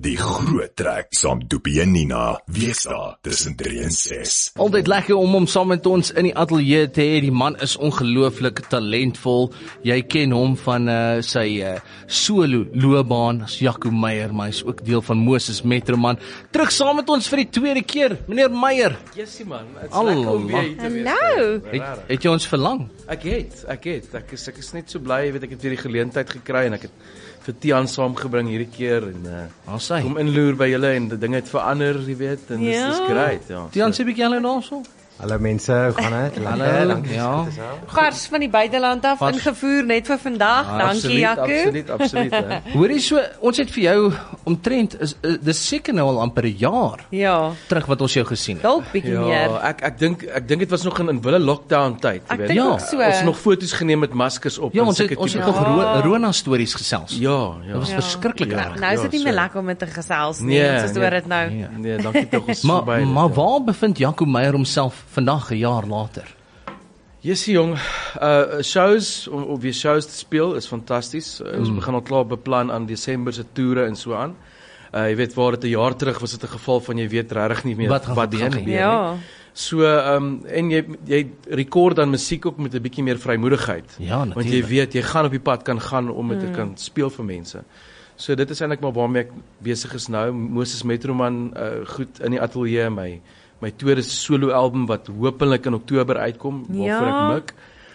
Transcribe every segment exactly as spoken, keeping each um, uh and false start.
Die groot trek saam Doopie en Nina, wees daar tussen drie en ses. Altyd lekker om hom saam met ons in die ateljee te hê. Die man is ongelooflik talentvol. Jy ken hom van uh, sy uh, solo loopbaan as Jaco Meyer, maar hy is ook deel van Moses Metroman. Terug saam met ons vir die tweede keer, meneer Meyer. Jessie man, het is Hallo, lekker om weer hier te wees. Hallo. Het, het jy ons verlang? Ek het, ek het, ek is, ek is net so bly, weet ek het weer die geleentheid gekry en ek het vir Tiaan saamgebring hierdie keer en uh, As hy. kom inloer by julle en die dinge het verander, jy weet, en dis Ja. is great, ja. Tiaan, sê bietjie hallo daarso. Hallo mense, hoe gaan dit? Hallo, dankie. ja. Vars van die buiteland af, Vars. ingevoer net vir vandag. Ah, Dankie absoluut, Jaco. Absoluut, absoluut, hè. Hoorie so, ons het vir jou omtrent, is, is, dis seker nou al amper 'n jaar Ja, terug wat ons jou gesien het. dalk bietjie Ja, meer. ek ek dink ek dink dit was nog in in wille lockdown tyd, jy Ek weet. dink Ja, ook so. Ons het nog foto's geneem met maskers op. Ja, en ons het, sulke ons het tipe- nog ro Rona stories gesels. Ja, ja. Dat was Ja. verskriklik Ja. erg. Nou is dit nie Ja, meer so. lekker om met te gesels nie. Nee, Ons is nee. oor dit nou. Nee. Nee, dankie tog ons Maar, verby dit, maar ja. waar bevind Jaco Meyer homself vandag 'n jaar later? Jessie jong, uh shows om op weer shows te speel is fantasties. Uh, ons begin al klaar beplan aan Desember se toere en so aan. Uh jy weet waar dit 'n jaar terug was dit 'n geval van jy weet regtig nie meer Wat gaan gebeur nie. gebeur Ja. nie. So um en jy jy rekord dan musiek ook met 'n bietjie meer vrymoedigheid. Ja, Want jy natuurlik. weet jy gaan op die pad kan gaan om dit te kan speel vir mense. So dit is eintlik maar waarmee ek besig is nou. Moses Metroman uh goed in die ateljee my my tweede solo album wat hopelik in Oktober uitkom waarvoor Ja. ek mik.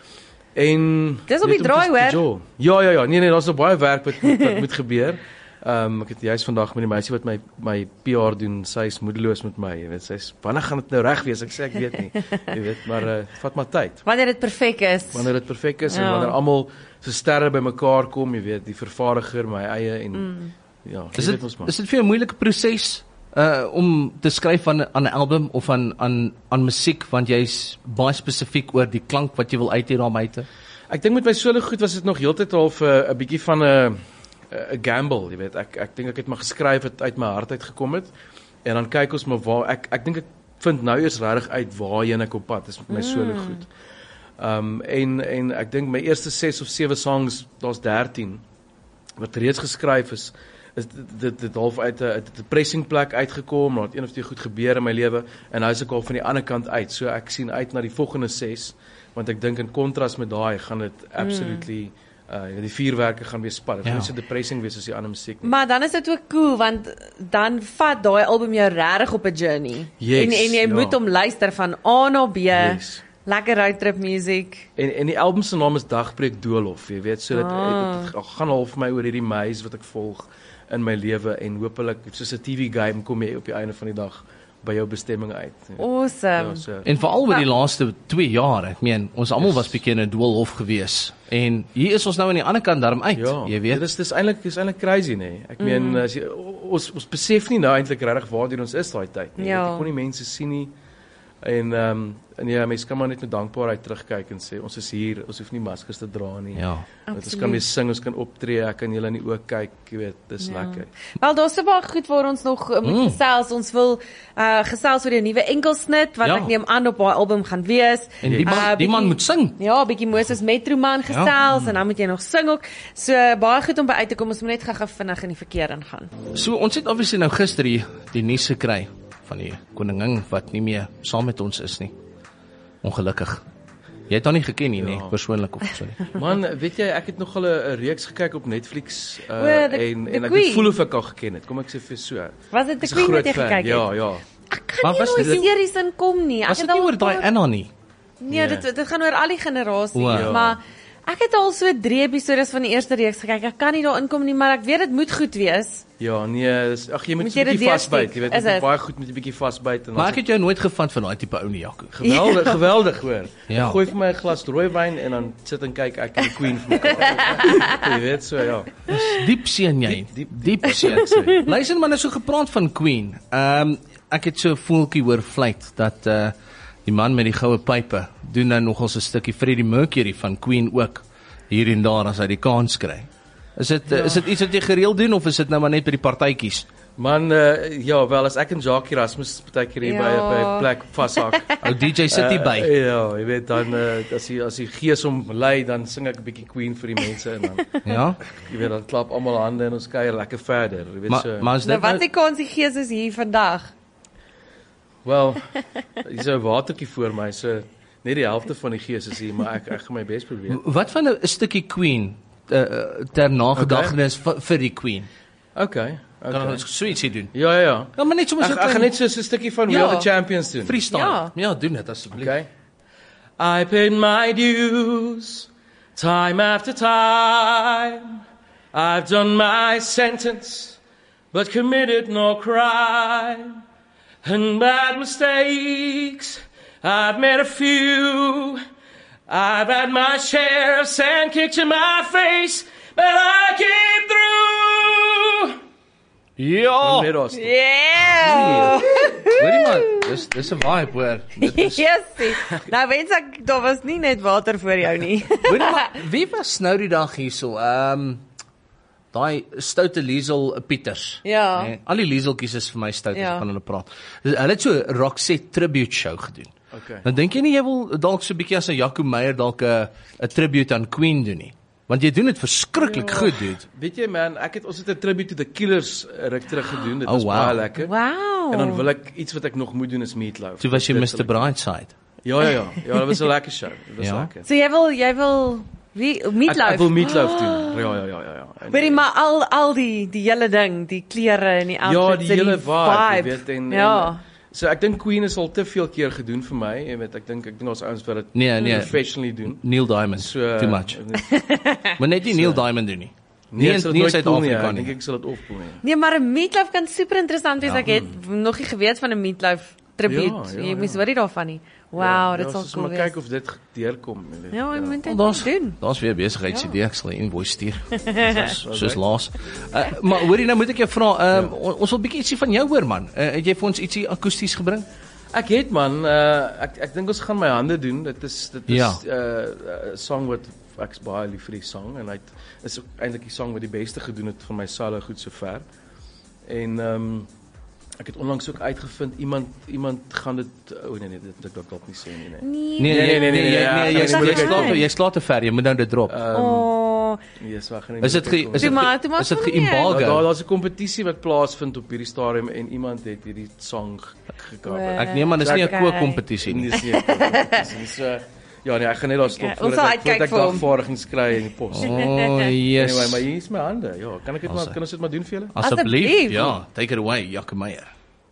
En Dis op weet die om te- draai, te hoor. jol. Ja ja ja, nee nee, daar's nog baie werk wat wat moet gebeur. Ehm um, ek het juist vandag met die meisie wat my my P R doen, sy is moedeloos met my, jy weet, sy sê wanneer gaan dit nou reg wees? Ek sê ek weet nie. Jy weet, maar uh, vat maar tyd. Wanneer dit perfek is. Wanneer dit perfek is Ja. en wanneer almal so sterre bymekaar kom, jy weet, die vervaardiger, my eie en Mm. ja, Is jy dit weet ons maar. is dit vir 'n moeilike proses uh om te skryf aan aan 'n album of aan aan aan musiek want jy's baie spesifiek oor die klank wat jy wil uit hê daar buite? Ek dink met my solo goed was dit nog heeltyd half 'n uh, 'n bietjie van 'n 'n gamble, jy weet. Ek ek dink ek het maar geskryf het uit my hart uit gekom het en dan kyk ons maar waar ek ek dink ek vind nou eers regtig uit waarheen ek op pad is met my solo goed. Um en en ek dink my eerste ses of sewe songs, daar's dertien wat reeds geskryf is, is dit dit, dit half uit 'n uit 'n depressing plek uitgekom, maar het een of twee goed gebeur in my lewe en nou is ek al van die ander kant uit. So ek sien uit na die volgende ses want ek dink in kontras met daai gaan dit absolutely uh die vuurwerke gaan weer spat. Dit gaan Ja. nie so depressing wees as die ander musiek nie. Maar dan is dit ook cool want dan vat daai album jou regtig op 'n journey. Yes, en en jy ja. moet hom luister van A na B. Yes. Lekker roadtrip music. En en die album se naam is Dagbreek Doolhof, jy weet, so dit Ah. dit gaan al vir my oor hierdie maze wat ek volg in my lewe en hopelik soos 'n T V game kom jy op die einde van die dag by jou bestemming uit. Awesome. Ja, so. En veral oor die laaste twee jaar, ek meen, ons almal Yes. was bietjie in 'n doolhof gewees. En hier is ons nou aan die ander kant daarom uit, Ja, jy weet. dit is dis eintlik dis eintlik crazy nê. Nee. Ek meen Mm. as jy, ons ons besef nie nou eintlik regtig waar ons is daai tyd nie. Ja. Ek kon nie mense sien nie. En ehm um, en ja, mense kan maar net met dankbaarheid terugkyk en sê ons is hier, ons hoef nie maskers te dra nie. Ja. Dat ons kan weer sing, ons kan optree, ek kan julle in die oë kyk, jy weet, dis Ja. lekker. Wel, daar's so baie goed waar ons nog uh, moet Mm. gesels. Ons wil uh gesels oor die nuwe enkelsnit wat Ja. ek neem aan op haar album gaan wees. En die man, Uh, die man bietjie- moet sing. Ja, 'n bietjie Moses Metroman gesels en dan moet jy nog sing ook. So baie goed om by uit te kom. Ons moet net gou-gou vinnig in die verkeer ingaan. So ons het obviously nou gister die, die nuus gekry van die koningin wat nie meer saam met ons is nie. Ongelukkig. Jy het haar nie geken nie, Ja. nee, persoonlik of so nie. Man, weet jy, ek het nog al 'n reeks gekyk op Netflix uh, O, the- en the en ek Queen. het voel of ek al geken het. Kom ek sê vir so. Was dit Ek die is 'n Queen wat groot jy fan. gekyk het? Ja, ja. Ek kan Maar nie was in dit- daai series inkom nie. Ek Was dit het nie al oor daai Anna nie? Nee, dit dit gaan oor al die generasies, O. Ja. maar ek het al so drie episode van die eerste reeks gekyk. Ek kan nie daar inkom nie, maar ek weet dit moet goed wees. Ja, nee, dis- ag jy moet Moet so jy 'n dit bietjie vasbyt, deursteek? jy weet, Is jy moet dit? baie goed met 'n bietjie vasbyt en Maar dan ek het jou nooit gevind van daai tipe ou nie, Jaco. geweldig, geweldig hoor. Ja. Gooi vir my 'n glas rooiwyn en dan sit en kyk ek en die Queen vir mekaar. Jy weet so ja. Diep seën jy. Diep, diep, diep seën. Luister maar, nou so gepraat van Queen. Ehm um, ek het so 'n voeltjie hoor vlieg dat uh die man met die goue pype doen nou nogal so 'n stukkie Freddie Mercury van Queen ook hier en daar as hy die kans kry. Is dit ja. is dit iets wat jy gereeld doen of is dit nou maar net by die partytjies? Man, uh, ja, wel, as ek en Jackie Erasmus partykeer hier Ja. by by 'n plek vashak. Ou D J sit hier by. Uh, ja, jy weet dan uh, as die as die gees hom lei, dan sing ek 'n bietjie Queen vir die mense en dan Ja. jy weet dan klap almal hande en ons kuier lekker verder. Jy weet Maar so. maar is Nou dit wat die kans die gees is hier vandag? Wel, hier's 'n watertjie voor my, so net die helfte van die gees is hier, maar ek ek gaan my bes probeer. wat van 'n stukkie Queen uh, ter nagedagtenis okay. vir die Queen? Okay. Kan Okay. ons so ietsie doen? Ja, ja, ja. Ja, maar net soms Ek, ek gaan net so 'n stukkie van We Ja. Are the Champions doen. freestyle. Ja. Ja, doen dit asseblief. Okay. I paid my dues time after time. I've done my sentence, but committed no crime. And bad mistakes, I've made a few. I've had my share of sand kicked in my face, but I came through. Ja. Net ons. Yeah! Hoorie man, dis dis 'n vibe hoor. Dit is Yesie. Nou wens ek daar was nie net water vir jou nie. Hoorie maar, wie was nou die dag hierso? Ehm um, daai stoute Liesel Pieters. Ja. Nee, al die Lieseltjies is vir my stout as Ja. ek van hulle praat. Dus, hulle het so 'n Roxette tribute show gedoen. Okay. Dan dink jy nie jy wil dalk so 'n bietjie as 'n Jaco Meyer dalk 'n 'n tribute aan Queen doen nie? Want jy doen dit verskriklik Ja. goed, dude. Weet jy man, ek het ons het 'n tribute to the Killers ruk terug gedoen. Dit Oh, was wow. baie lekker. Wow. En dan wil ek iets wat ek nog moet doen is Meatloaf. Toe was jy Dit mister wil ek- Brightside. Ja ja ja. Ja, dit was 'n lekker show. Dit was Ja. lekker. So jy wil jy wil wie Ek, Meatloaf? ek wil Meatloaf doen. Ja ja ja ja ja. En- Hoorie maar al al die die hele ding, die klere en die Ja, outfits die en hele vibe, jy weet en, Ja. en so ek dink Queen is al te veel keer gedoen vir my, jy weet ek dink ek dink ons ouens wil dit Nee, nee. professionally doen. Neil Diamond. So Too much. Nee, Maar net nie Neil Diamond doen nie. Nie ek in sal nie in dit nooit voel nie, Suid-Afrika ek dink nie. ek sal dit opvoel nie. Nee, maar 'n Meatloaf kan super interessant wees. Ja. Ek het nog nie geweet van 'n Meatloaf tribute. Ja, ja, Jy moes ja. hoorie daarvan nie. Wow, dit sal soos cool maar wees. kyk of dit deurkom, jy weet. Ja, jy moet dit Daar's doen. daar's weer besigheidsidee, ek sal 'n invoice stuur. Soos, soos laas. Uh, maar hoorie nou moet ek jou vra, um, ja. ons wil bietjie ietsie van jou hoor man. Uh, het jy vir ons ietsie akoesties gebring? Ek het man, uh, ek ek dink ons gaan my hande doen. Dit is dit is 'n Ja. uh, uh, song wat ek's baie lief vir die song en hy het, is eintlik die song wat die beste gedoen het van my solo goed sover. En ehm um, ek het onlangs ook uitgevind iemand iemand gaan dit o oh, nee nee dit dit ek dalk nie sê nie nee. Nee, nee, nee, nee, nee, nee, jy ja, nee, gaan jy ek slaat moeilik jy uitkom. jy slaat te ver, jy moet nou dit drop. Ehm Oh, nee, so ek gaan nie. Is dit ge- is Toe dit maar- toe maar is dit van nie. geembargo? Ja, daar daar's 'n kompetisie wat plaasvind op hierdie stadium en iemand het hierdie song gekaper. Ek neem aan dis nie 'n Okay. kookkompetisie nie. Nee, is nie 'n kompetisie. So ja, nee, ek gaan net daar stop Okay, ons voordat sal ek uitkyk voordat ek vir hom. dagvaardigings kry in die pos. Oh, Anyway, yes. maar hier is my hande. Ja, kan ek dit maar Awesome. kan ons dit maar doen vir julle? Asseblief. Asseblief. Ja, take it away, Jaco Meyer.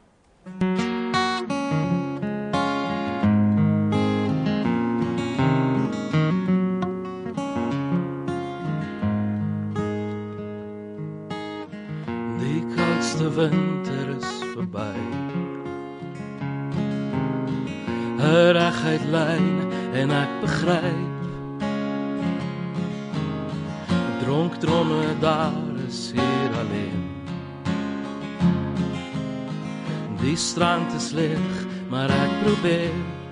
Die koudste winter is verby. 'n Reguit lyn en ek begryp. Dronk drome daar is hier alleen. Die strand is leeg, maar ek probeer.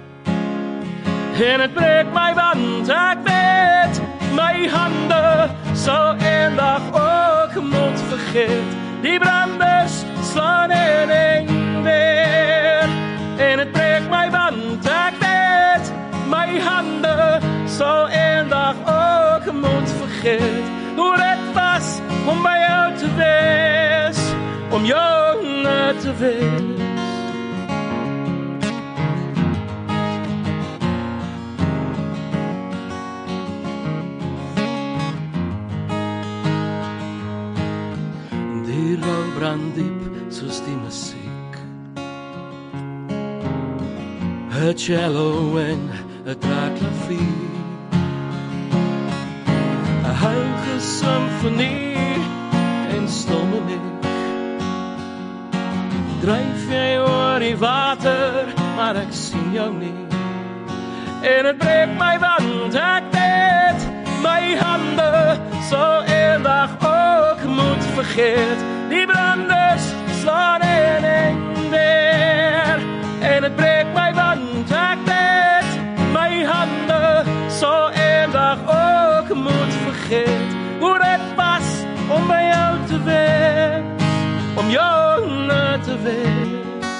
En het breek my want ek weet my hande sal eendag ook moet vergeet. Die branders slaan in en weer. En het breek my want ek weet my hande sal eendag ook moet vergeet. Hoe dit was om by jou te wees, om jonger te wees. Die rou brand diep soos die musiek. 'n cello en 'n draklavier. 'n heilige simfonie en stomme lied. Dryf jy oor die water, maar ek sien jou nie. En het breek my want ek weet my hande sal eendag ook moet vergeet. Die branders slaan in en weer. En het breek my want ek weet my hande sal eendag ook moet vergeet. Hoe dit was om by jou te wees, om jou om na te wees.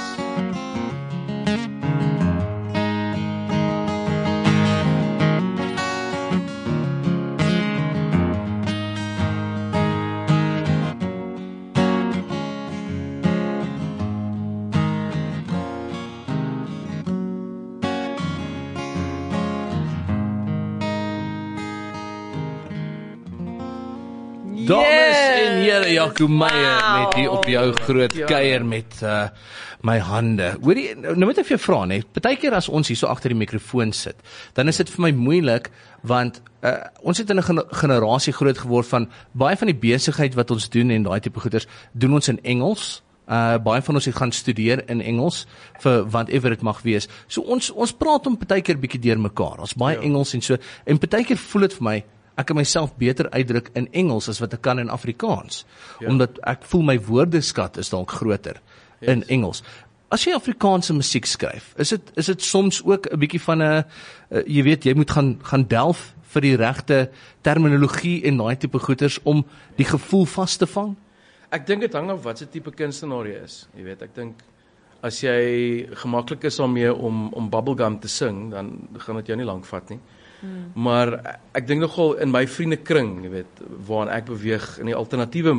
Dames en here, Jaco Meyer Wow. met hier op jou groot Ja. kuier met uh, my hande. Hoorie, nou moet ek vir jou vra, nee, partykeer as ons hier so agter die mikrofoon sit, dan is dit vir my moeilik, want uh, ons het in 'n gen generasie groot geword van baie van die besigheid wat ons doen en daai tipe goeders, doen ons in Engels. Uh, baie van ons het gaan studeer in Engels vir whatever dit mag wees. So ons ons praat om partykeer bietjie deur mekaar. Ons baie ja. Engels en so, en partykeer voel dit vir my ek kan myself beter uitdruk in Engels as wat ek kan in Afrikaans. Ja. Omdat ek voel my woordeskat is dalk groter yes. in Engels. As jy Afrikaanse musiek skryf, is dit is dit soms ook 'n bietjie van 'n uh, jy weet, jy moet gaan gaan delf vir die regte terminologie en daai tipe goeters om die gevoel vas te vang? Ek dink dit hang af wat se tipe kunstenaar jy is. Jy weet, ek dink as jy gemaklik is daarmee om om bubblegum te sing, dan gaan dit jou nie lank vat nie. Hmm. Maar ek dink nogal in my vriendekring, jy weet, waarin ek beweeg in die alternatiewe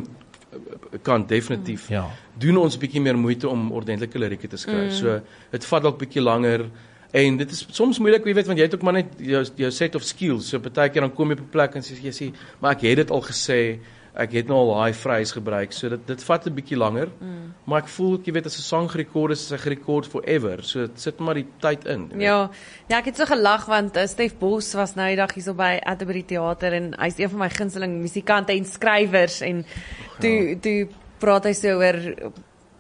kant definitief, Ja. doen ons 'n bietjie meer moeite om ordentlike lirieke te skryf. Mm. So dit vat dalk bietjie langer en dit is soms moeilik, jy weet, want jy het ook maar net jou jou set of skills. So partykeer dan kom jy op 'n plek en sê jy sê, maar ek het dit al gesê, ek het nou al daai phrase gebruik. So dit dit vat 'n bietjie langer. Mm. Maar ek voel, jy weet, as 'n song gerekord is, is hy gerekord forever. So dit sit maar die tyd in. Ja, ja, ek het so gelag want uh, Stef Bos was nou die dag hierso by Atterbury Theater en hy's een van my gunsteling musikante en skrywers en toe toe praat hy so oor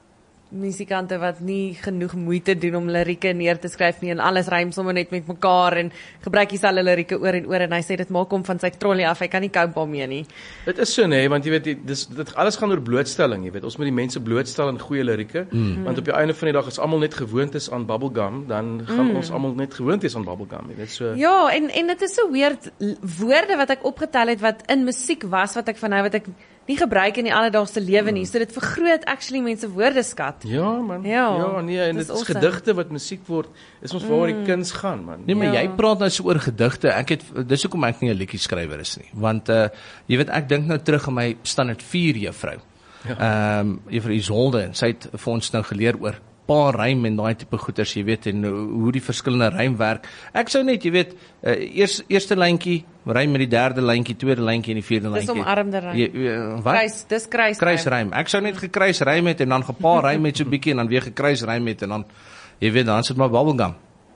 musikante wat nie genoeg moeite doen om lirieke neer te skryf nie en alles rym sommer net met mekaar en gebruik dieselfde lirieke oor en oor en hy sê dit maak hom van sy trolley af, hy kan nie cope daarmee nie. Dit is so, nee, want jy weet, die- dis dit alles gaan oor blootstelling, jy weet. Ons moet die mense blootstel aan goeie lirieke, mm. want op die einde van die dag as almal net gewoond is aan bubblegum, dan gaan mm. ons almal net gewoond wees aan bubblegum, jy weet. So Ja, en en dit is so weird l- woorde wat ek opgetel het wat in musiek was wat ek van nou wat ek nie gebruik in die alledaagse lewe nie. So dit vergroot actually mense woordeskat. Ja man, Ja, ja nee, en dis dit is awesome. gedigte wat musiek word, is ons waaroor die kuns gaan man. Nee, maar Ja. jy praat nou so oor gedigte. Ek het dis hoekom ek nie 'n liedjie skrywer is nie. Want uh jy weet, ek dink nou terug aan my standaard vier juffrou. Ehm ja. um, juffrou Isolde en sy het vir ons nou geleer oor paar rym en daai tipe goeters, jy weet, en hoe die verskillende rym werk. Ek sou net, jy weet, uh, eers eerste lyntjie rym met die derde lyntjie, tweede lyntjie en die vierde Dis lyntjie. omarmde rym. Jy, uh, wat? Kruis, dis kruis. Kruisrym. Ek sou net gekruis rym het en dan gepaar rym met so 'n bietjie en dan weer gekruis rym het en dan jy weet, dan sit maar bubblegum.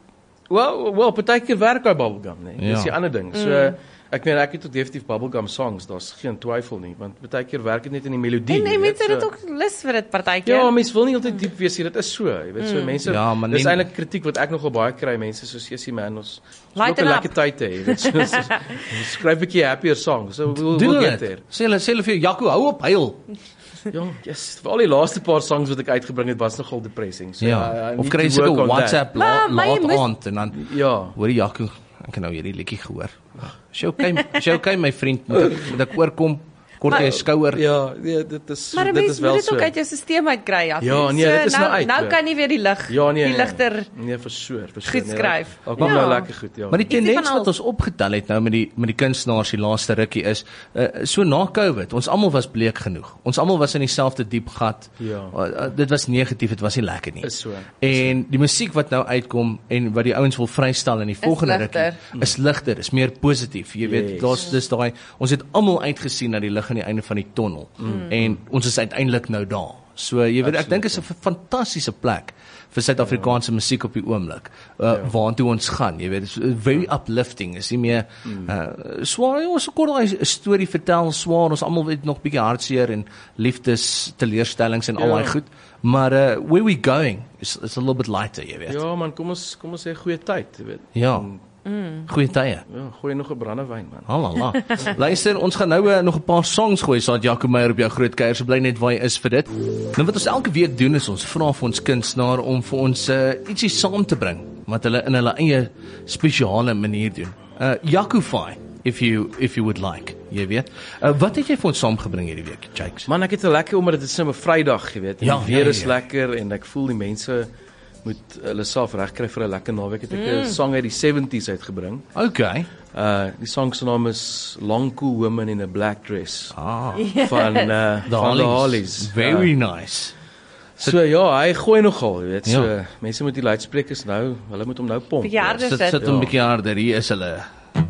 Wel, wel, partykeer werk daai bubblegum, nee. Ja. Dis die ander ding. So mm. ek meen ek het ook definitief bubblegum songs, daar's geen twyfel nie, want partykeer werk dit net in die melodie. En, jy en weet, mense het so- ook lus vir dit partykeer. Ja, mense wil nie altyd diep wees nie, dit is so, jy weet, so mense, Ja, maar dis nie- eintlik kritiek wat ek nogal baie kry, mense soos Jessie man, ons ons wil ook Lighten 'n up. lekker tyd hê, jy weet, so, so, ons skryf 'n bietjie happier songs, so we'll, Doen we'll hulle get dit? there. Sê hulle sê hulle vir jou, Jaco, hou op huil. Ja, yes, vir al die laaste paar songs wat ek uitgebring het, was nogal depressing. So, Ja, I- I of need kry jy to sulke work on that. WhatsApp la, Maar- maar jy laat moet- aand en dan Ja. hoor jy Jaco, ek kan nou hierdie liedjie gehoor. Is jy okay? Is jy okay my vriend? Moet ek, moet ek oorkom? Kort jy skouer. Ja, nee, dit is Maar 'n dit mens is wel moet dit so. ook uit jou stelsel uitkry, ja. Ja, nee, dit is nou uit, Nou ja. kan jy weer die lig, Ja, nee, die nee. ligter Nee, versoor, versoor. goed skryf. Ook kom Ja. nou lekker goed, ja. Maar die Ietsie tendens van wat alles. ons opgetel het nou met die met die kunstenaars die laaste rukkie is, uh, so na COVID, ons almal was bleek genoeg. Ons almal was in dieselfde diep gat. Ja. Uh, uh, dit was negatief, dit was nie lekker nie. Is so. En die musiek wat nou uitkom en wat die ouens wil vrystel in die volgende ligter. rukkie is ligter, is meer positief. Jy weet, Yes. daar's dis daai ons het almal uitgesien na die lig aan die einde van die tonnel. Mm. En ons is uiteindelik nou daar. So jy weet, ek dink dit is 'n fantastiese plek vir Suid-Afrikaanse musiek op die oomblik. Uh, ja. Waartoe ons gaan, jy weet, it's very uplifting. Is nie meer uh, swaar, ons kort daai storie vertel swaar, ons almal weet nog bietjie hartseer en liefdes teleurstellings en al Ja. daai goed. Maar uh, where we going is it's a little bit lighter, jy weet. Ja, man, kom ons kom ons sê goeie tyd, jy weet. Ja. En, Goeie tye. ja, gooi nog 'n brandewyn, man. Halala. Luister, ons gaan nou uh, nog 'n paar songs gooi sodat Jaco Meyer op jou groot kuier, so bly net waar hy is vir dit. Nou wat ons elke week doen is ons vra vir ons kunstenaar om vir ons uh, ietsie saam te bring wat hulle in hulle eie spesiale manier doen. Uh Jacofy, if you if you would like. jy weet. Uh, wat het jy vir ons saamgebring hierdie week, Jakes? Man, ek het 'n lekker omdat dit is 'n Vrydag, jy weet. En Ja, die weer ja, is ja. lekker en ek voel die mense moet hulle self regkry vir 'n lekker naweek. Het ek 'n mm. song uit die seventies uitgebring. Okay. Uh die song se naam is Long Cool Woman in a Black Dress Ah, van uh, the van the Hollies. Hollies. Very Uh, nice. So ja, hy gooi nogal, jy weet. So Ja. mense moet die luidsprekers nou, hulle moet hom nou pomp. Bietjie harder Sit, sit. sit hom Ja. bietjie harder, hier is hulle.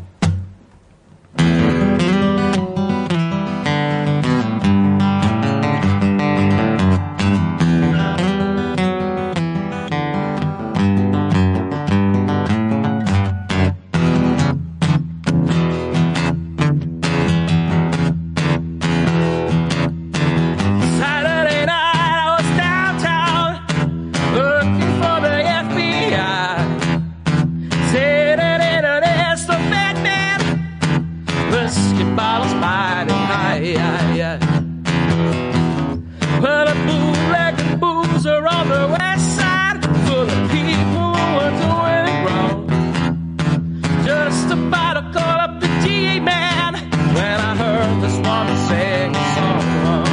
Saturday night I was downtown looking for the F B I. Sitting in an instant Batman, whiskey bottles riding high. Well, the bootleg and booze are on the west side, full of people who are doing it wrong. Just about to call up the G A man when I heard this woman sing a song.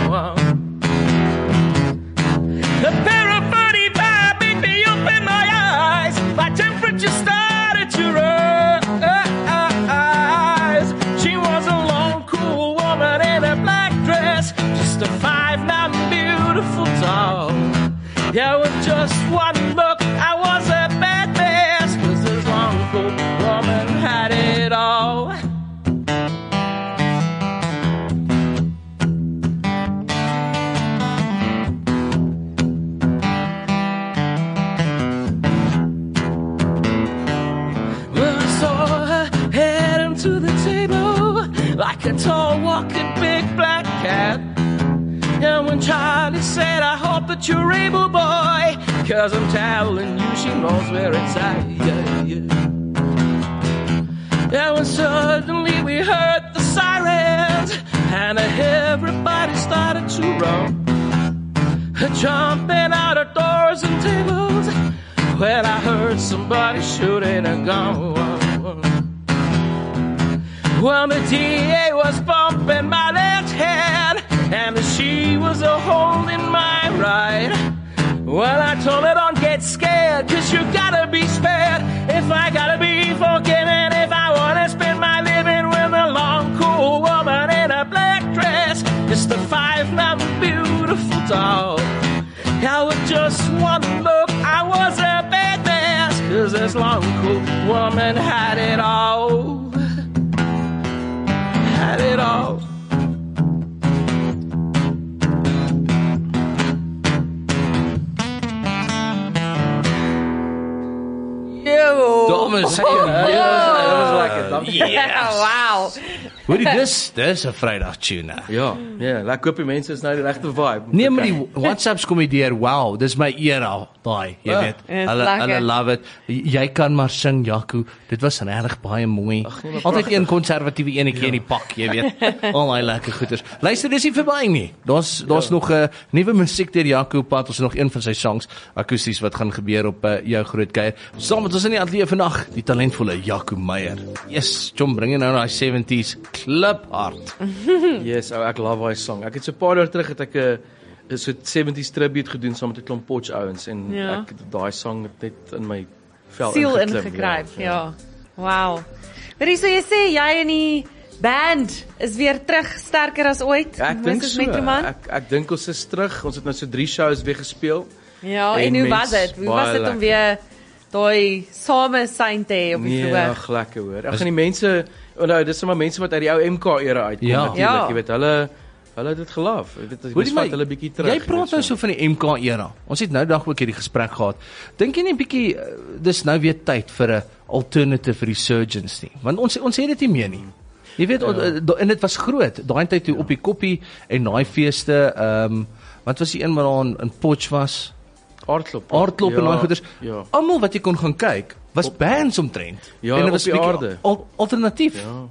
The pair of thirty-five made me open my eyes. My temperature started to rise. She was a long, cool woman in a black dress, just a five-nine beautiful doll. Yeah, with just one look, I was a bad mess, 'cause this long, cool woman had it all. Well, I saw her heading to the table like a tall, walking, big black cat. And when Charlie said, I hope that you're able, boy, 'cause I'm telling you, she knows where it's at. Yeah, yeah. And when suddenly we heard the sirens, and everybody started to run, jumping out of doors and tables, when I heard somebody shooting a gun. Well, the D A was bumping my left hand, and she was a holding my right. Well, I told her, don't get scared, 'cause you gotta be spared. If I gotta be forgiven, if I wanna spend my living with a long, cool woman in a black dress, just a five-nine beautiful doll. Yeah, with just one look, I was a bad mess, 'cause this long, cool woman had it all. Had it all. Dames en Ja, here. dit was lekker, dankie. Ja, wow. Hoorie, dis, dis 'n Vrydag tune. Ja, ja, ek hoop die mense is nou die regte vibe. Nee, maar die WhatsApps kom hier deur. Wow, dis my era, daai, jy Ja. weet. Is Hulle lekker. hulle love it. Jy kan maar sing, Jaco. Dit was regtig baie mooi. Ag, nee, maar Altyd pragtig. een konservatiewe enetjie in die pak, jy weet. Al daai lekker goeters. Luister, dis nie verby nie. Daar's daar's Ja. nog 'n uh, nuwe musiek deur Jaco pad. Ons het nog een van sy songs akoesties wat gaan gebeur op uh, jou groot kuier. Saam met ons in die ateljee vandag, die talentvolle Jaco Meyer. Yes, John, bring jy nou daai seventies klip hard. Yes, ou, ek love daai song. Ek het so 'n paar jaar terug het ek 'n 'n so seventies tribute gedoen saam met 'n klomp Potch ouens en Ja. ek het daai song het net in my vel Siel ingeklim, ingekruip, ja. Wow. Maar so jy sê jy en die band is weer terug sterker as ooit. Ja, ek dink Moses so. Metroman? Ek ek dink ons is terug. Ons het nou so drie shows weer gespeel. Ja, en, en hoe mens, was dit? Hoe was baie dit om lekker. weer daai same sein te hê op die Nee, vloer? ag lekker hoor. Ag en die mense, onthou, dis sommer mense wat uit die ou M K era uitkom Ja. natuurlik, Ja. jy weet, hulle hulle het dit geloof. Jy weet, Hoorie dit my, vat hulle bietjie terug. Jy praat nou so van die M K era. Ons het nou dag ook hierdie gesprek gehad. Dink jy nie bietjie uh, dis nou weer tyd vir 'n alternative resurgence nie? Want ons ons het dit nie meer nie. Jy weet, ja. En dit was groot. Daai tyd toe ja. op die koppie en daai feeste, ehm um, wat was die een wat daar in, in Potch was? Aardklop. Aardklop ja, en daai goeders. Ja. Almal wat jy kon gaan kyk, was op, bands omtrent. Ja, en dit op was die bietjie aarde. Al, alternatief. Ja.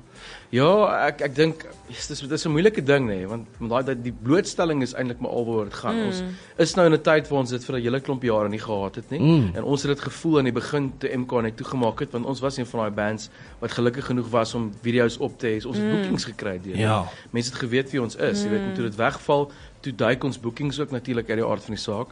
Ja, ek ek dink yes, dis dis 'n moeilike ding nê, nee, want daai die, die blootstelling is eintlik maar alwaar dit gaan. Mm. Ons is nou in 'n tyd waar ons dit vir 'n hele klomp jare nie gehad het nie. Mm. En ons het dit gevoel aan die begin toe M K net toegemaak het, want ons was een van daai bands wat gelukkig genoeg was om video's op te hê. Ons het mm. bookings gekry deur. Ja. Mense het geweet wie ons is, mm. jy weet, en toe dit wegval, toe duik ons bookings ook natuurlik uit die aard van die saak.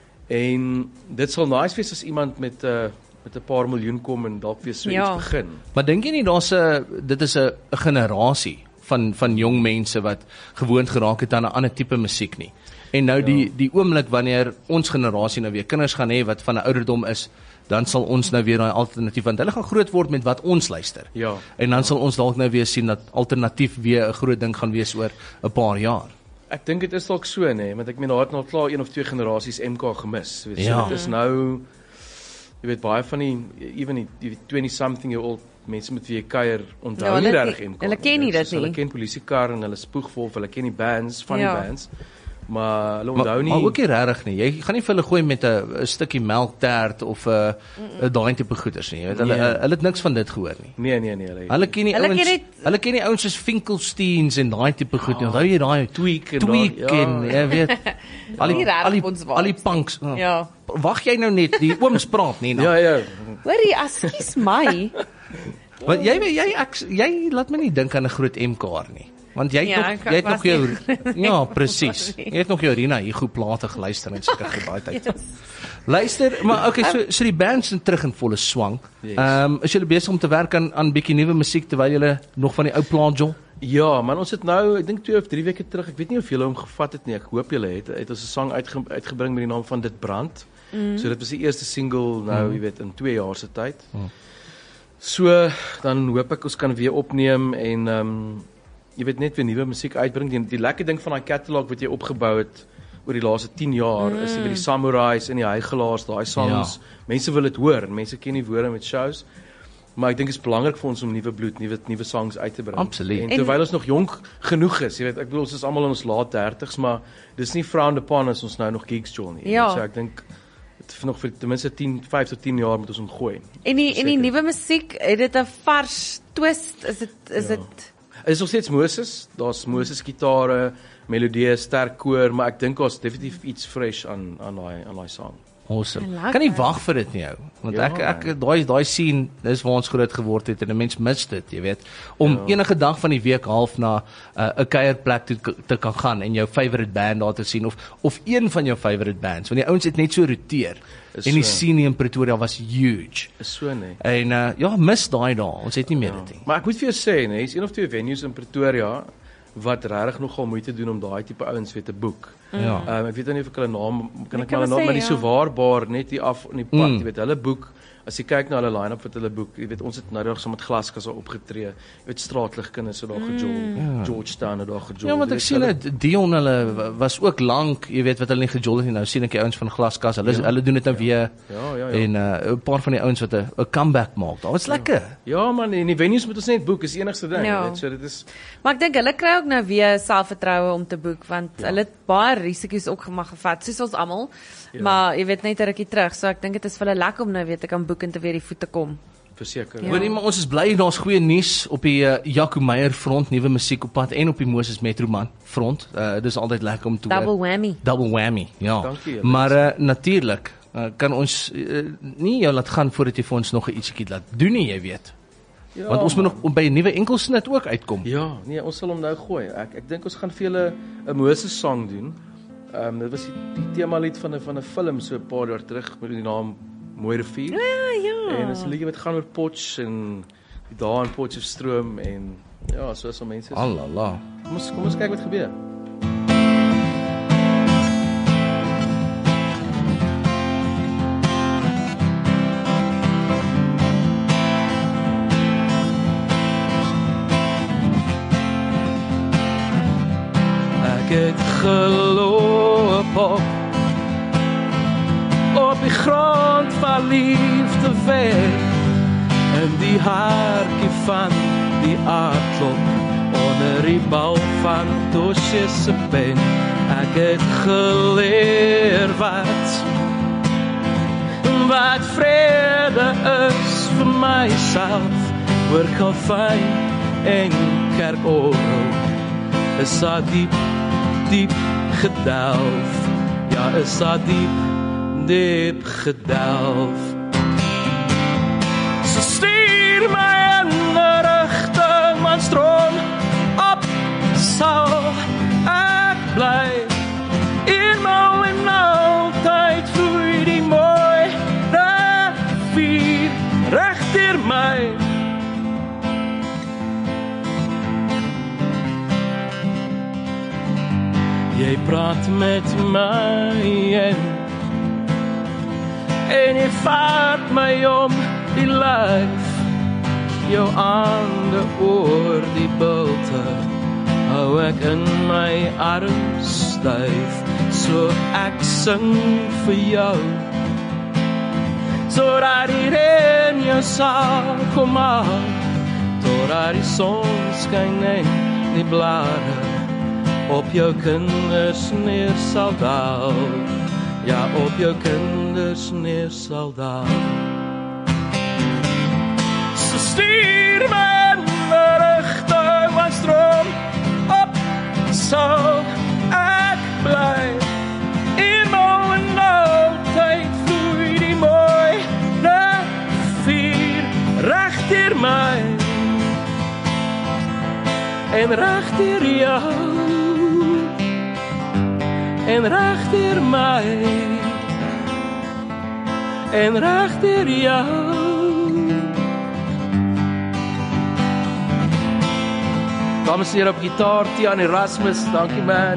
En dit sal nice wees as iemand met 'n uh, met 'n paar miljoen kom en dalk weer so iets Ja. begin. Maar dink jy nie daar's 'n dit is 'n generasie van van jong mense wat gewoond geraak het aan 'n ander tipe musiek nie. En nou die die oomblik wanneer ons generasie nou weer kinders gaan hê wat van 'n ouderdom is, dan sal ons nou weer daai alternatief, want hulle gaan groot word met wat ons luister. Ja. En dan sal ons dalk nou weer sien dat alternatief weer 'n groot ding gaan wees oor 'n paar jaar. Ek dink dit is dalk so nê, nee, want ek meen daar het nou klaar een of twee generasies M K gemis. Weet jy, Ja. so dit is nou jy weet baie van die even die, die twenty something year old mense met wie jy kuier onthou Ja, nie hulle regtig ken- M K. hulle ken nie dit Hulle nie. ken polisiekar en hulle spoeg vol, hulle ken die bands, van Ja. die bands. Maar hulle Maar, onthou nie. maar ook nie regtig nie. Jy gaan nie vir hulle gooi met 'n 'n stukkie melktert of 'n 'n daai tipe goeders nie. Jy weet hulle Nee. hulle het niks van dit gehoor nie. Nee, nee, nee, hulle. Hulle ken nie Hulle ouens, ken net- hulle ken nie ouens soos Finkelsteins en daai tipe goed nie. Onthou jy daai Tweak en tweak daai- ja. en jy weet al die Nie regtig al die ons waard al die nie. punks. oh. Ja. Wag jy nou net, die ooms praat nie nou. Ja, ja. Hoorie, ekskuus my. Want jy jy ek, jy laat my nie dink aan 'n groot M K nie. Want jy het Ja, nog ek jy het was nog jou nie- ja, presies. Jy het nog jou Rina hier goed plate geluister en seker gebaai tyd. Luister, maar okay, so so die bands is terug in volle swang. Yes. Ehm um, is julle besig om te werk aan aan bietjie nuwe musiek terwyl julle nog van die ou plaat jol? Ja, man, ons het nou, ek dink twee of drie weke terug, ek weet nie of julle hom gevat het nie. Ek hoop julle het, het ons 'n sang uitge, uitgebring met die naam van Dit Brand. Mm. So dit was die eerste single nou, jy weet, in twee jaar se tyd. Mm. So dan hoop ek ons kan weer opneem en ehm um, jy weet net weer nuwe musiek uitbring. Die, die lekker ding van daai catalog wat jy opgebou het oor die laaste tien jaar mm. is jy weet die Samurais en die Hygelaars, daai songs. Ja. Mense wil dit hoor en mense ken die woorde met shows. Maar ek dink dit is belangrik vir ons om nuwe bloed, nuwe nuwe songs uit te bring. Absoluut. En terwyl ons nog jonk genoeg is, jy weet, ek bedoel ons is almal in ons laat dertigs, maar dis nie frowned upon as ons nou nog gigs jol nie. Ja. So ek dink dit vir nog vir ten minste tien, vyf tot tien jaar moet ons hom gooi. En die en die Seker. nuwe musiek, het dit 'n vars twist? Is dit is Ja. dit Dit is nog steeds Moses, daar's Moses gitare, melodieë, sterk koor, maar ek dink daar's definitief iets fresh aan aan daai aan daai sang. Awesome. Lekker. Kan nie wag vir dit nie ou. Want Ja, ek ek daai daai scene, dis waar ons groot geword het en 'n mens mis dit, jy weet. Om Ja. enige dag van die week half na 'n uh, kuierplek toe te kan gaan en jou favourite band daar te sien of of een van jou favourite bands, want die ouens het net so roteer. Is En die so. scene in Pretoria was huge. Is so nee. En uh, ja, mis daai dae. Ons het nie meer dit nie. Maar ek moet vir jou sê, nee, hier's een of twee venues in Pretoria wat regtig nogal moeite doen om daai tipe ouens weer te boek. Ja. Um, ek weet nie of ek hulle naam kan Ek ek kan maar maar naam, maar sê, die ja. Sowaarbaar net hier af in die pad, Mm. jy weet, hulle boek. As jy kyk na hulle line-up wat hulle boek, jy weet ons het nou reg saam met Glaskasse opgetree. Jy weet Straatligkinders het daar gejol, Ja. Georgetown het daar gejol. Ja, want Jy ek weet, sien hulle- dit Dion hulle was ook lank, jy weet wat hulle nie gejol het nie. Nou sien ek die ouens van Glaskas, hulle Ja. hulle doen dit nou weer. Ja, ja, ja. En uh, 'n paar van die ouens wat 'n 'n comeback maak. Dit was lekker. Ja man, en die venues moet ons net boek, is die enigste ding, Ja. jy weet. So dit is Maar ek dink hulle kry ook nou weer selfvertroue om te boek want Ja. hulle het baie risiko's ook gemaak gevat soos ons almal. Ja. Maar jy weet net 'n rukkie terug, so ek dink dit is vir hulle lekker om nou weer te kan boek en te weer die voete kom. verseker. Ja. Hoorie, maar ons is bly daar's goeie nuus op die uh, Jaco Meyer front, nuwe musiek op pad en op die Moses Metroman front. Uh, dis altyd lekker om te hoor. Double whammy. Double whammy. Ja. Dankie, julle. Maar uh, natuurlik uh, kan ons uh, nie jou laat gaan voordat jy vir ons nog 'n ietsie laat doen nie, jy weet. Ja, Want ons moet man. nog by 'n nuwe enkelsnit ook uitkom. Ja, nee, ons sal hom nou gooi. Ek ek dink ons gaan vir julle 'n Moses song doen. Ehm um, dit was die, die tema lied van 'n van 'n film so 'n paar jaar terug met die naam Mooi Rivier. Ja, ja. En dit is 'n liedjie wat gaan oor Potch en die dae in Potchefstroom en ja, so is al mense. Alala. Kom ons kom ons kyk wat gebeur. Ek het geloop op op die grond van liefde weg in die hartjie van die aardklop onder die bal van Tosje se pen. Ek het geleer wat wat vrede is vir myself oor koffie en kerkorgel is daar diep, diep gedelf. Ja, is daar diep, diep gedelf. So stuur my in 'n rigting, man, stroom op, sal ek bly. Eenmaal en altyd vloei die mooi rivier reg deur my. Jy praat met my en en jy vat my om die lyf, jou aande oor die bulte, hou ek in my arms styf, so ek sing vir jou, so dat die reën jou sal kom af, totdat die son skyn en die blare op jou kinders neer sal daal, ja, op jou kinders neer sal daal. So stuur my in 'n rigting, want stroom op sal ek bly. Eenmaal en altyd vloei die mooi rivier reg deur my en reg deur jou en reg deur my en reg deur jou. Dames en here op gitaar, Tiaan Erasmus, dankie man.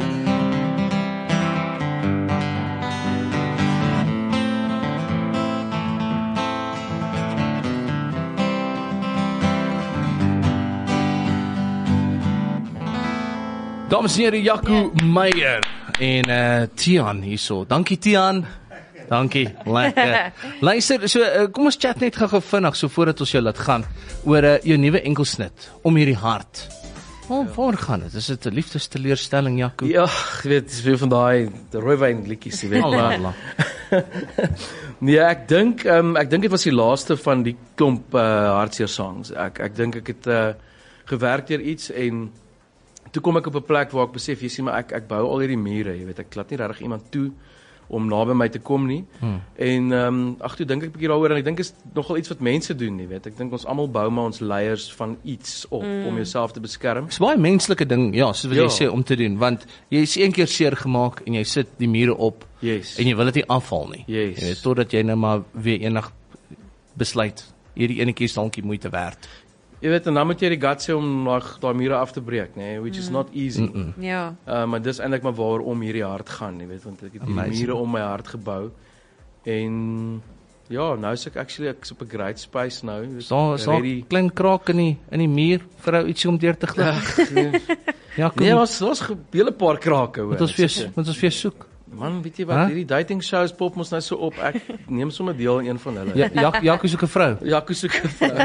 Dames en here, Jaco Meyer en uh, Tiaan hierso. Dankie Tiaan. Dankie, lekker. Luister, so uh, kom ons chat net gou vinnig so voordat ons jou laat gaan oor uh, jou nuwe enkelsnit, Om hierdie hart. Waar, waar gaan dit? Is dit 'n liefdesteleurstelling, Jaco? Ja, jy weet, dis weer van daai rooiwyn liedjies, jy weet. Allah. Nee, ek dink um, ek dink dit was die laaste van die klomp uh, hartseer songs. Ek ek dink ek het uh, gewerk deur iets en toe kom ek op 'n plek waar ek besef, jy sien maar ek ek bou al hierdie mure, jy weet, ek laat nie regtig iemand toe om naby my te kom nie. Hmm. En ehm um, ag toe dink ek 'n bietjie daaroor en ek dink is nogal iets wat mense doen, jy weet. Ek dink ons almal bou maar ons leiers van iets op mm. om jouself te beskerm. Dis baie menslike ding, ja, soos wat ja. jy sê om te doen, want jy is een keer seer gemaak en jy sit die mure op yes. en jy wil dit nie afval nie. Yes. Jy weet, totdat jy nou maar weer eendag besluit hierdie enetjie is dalk die moeite werd. Jy weet, en dan moet jy die guts hê om daai mure af te breek, nee, which is not easy. Mm -mm. Ja. Uh, maar dis eintlik maar waarom hierdie hart gaan, jy weet, want ek het die mure om my hart gebou. En ja, nou is ek actually ek's op 'n great space nou. Dis Daar so 'n klein kraak in die in die muur vir ou ietsie om deur te gly. Ja, kom. Nee, ons ons 'n hele paar krake hoor. Moet ons weer moet ons weer soek. Man, weet jy wat, huh? hierdie dating shows pop ons nou so op. Ek neem sommer deel in een van hulle. Ja, Jak, Jaco soek 'n vrou. Jaco soek 'n vrou.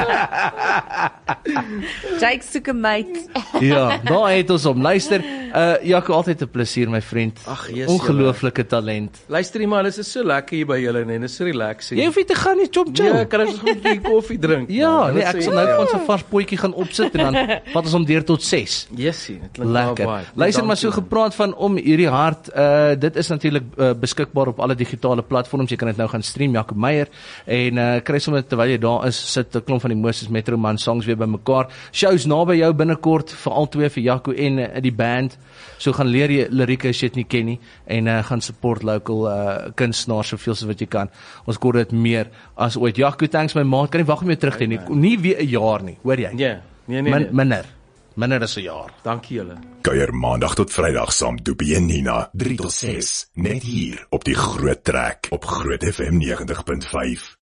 Jake soek 'n mate. Ja, daar het ons om. Luister, uh Jaco, altyd 'n plesier my vriend. Ag, Jesus. Ongelooflike talent. Luister jy maar, dit is so lekker hier by julle, nee, dit is so relaxing. Jy hoef nie te gaan nie, chop chill. Ja, kan ons net 'n bietjie koffie drink? Ja, man, nee, ek sal nou van so 'n vars potjie gaan opsit en dan vat ons hom deur tot ses. Jessie, dit klink lekker. baie. Luister maar so gepraat van Om hierdie hart, uh dit is natuurlik uh, beskikbaar op alle digitale platforms. Jy kan dit nou gaan stream, Jaco Meyer, en uh, kry sommer terwyl jy daar is, sit 'n klomp van die Moses Metro Man songs weer bymekaar. Shows naby jou binnekort vir al twee, vir Jaco en uh, die band. So gaan leer jy lirieke as jy dit nie ken nie en uh, gaan support local uh, kunstenaars soveel soos wat jy kan. Ons kort dit meer as ooit. Jaco, thanks my maat. Kan nie wag om jou terug te hê nie. Nie weer 'n jaar nie, hoor jy? Ja, nee nee. Min, nee. minder. Minder as 'n jaar. Dankie julle. Kuier maandag tot Vrydag saam Doopie en Nina, drie tot ses, net hier op die Groot Trek op Groot F M negentig punt vyf.